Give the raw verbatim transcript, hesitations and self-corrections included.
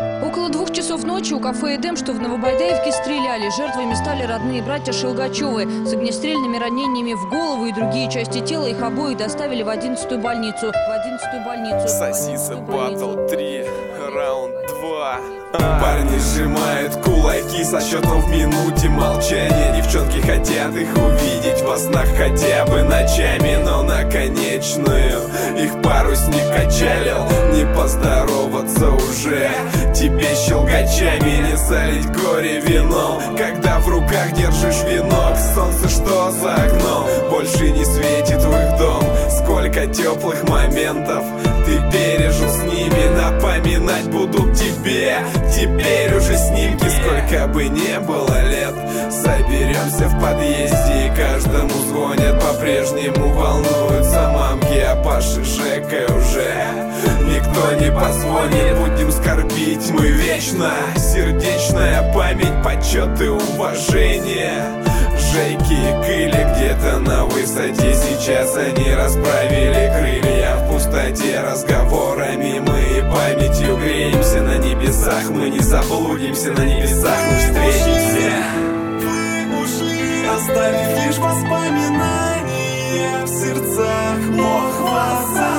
Около двух часов ночи у кафе «Эдем», что в Новобайдаевке, стреляли. Жертвами стали родные братья Шелгачевы. С огнестрельными ранениями в голову и другие части тела их обоих доставили в одиннадцатую больницу. В одиннадцатую больницу. Сосиса батл три, раунд два. Парни сжимают кулаки со счетом в минуте молчания. Девчонки хотят их увидеть во снах хотя бы ночами, но на конечную их парусник качалил. Не поздороваться уже тебе щелгачами, не солить горе вином, когда в руках держишь венок. Солнце, что за окном, больше не светит в их дом. Сколько теплых моментов ты пережил с ними, напоминать будут тебе. Теперь уже снимки, сколько бы не было лет. Соберемся в подъезде и каждому звонят. По-прежнему волнуются мамки, а Паши Жека уже никто не позвонит. Будем скорбить мы вечно. Сердечная память, почет и уважение. Жейки и Кыли где-то на высоте. Сейчас они расправили крылья в пустоте. Разговорами мы и памятью греемся. На небесах мы не заблудимся, на небесах мы встретимся. Вы ушли, оставив лишь воспоминания в сердцах. Бог вас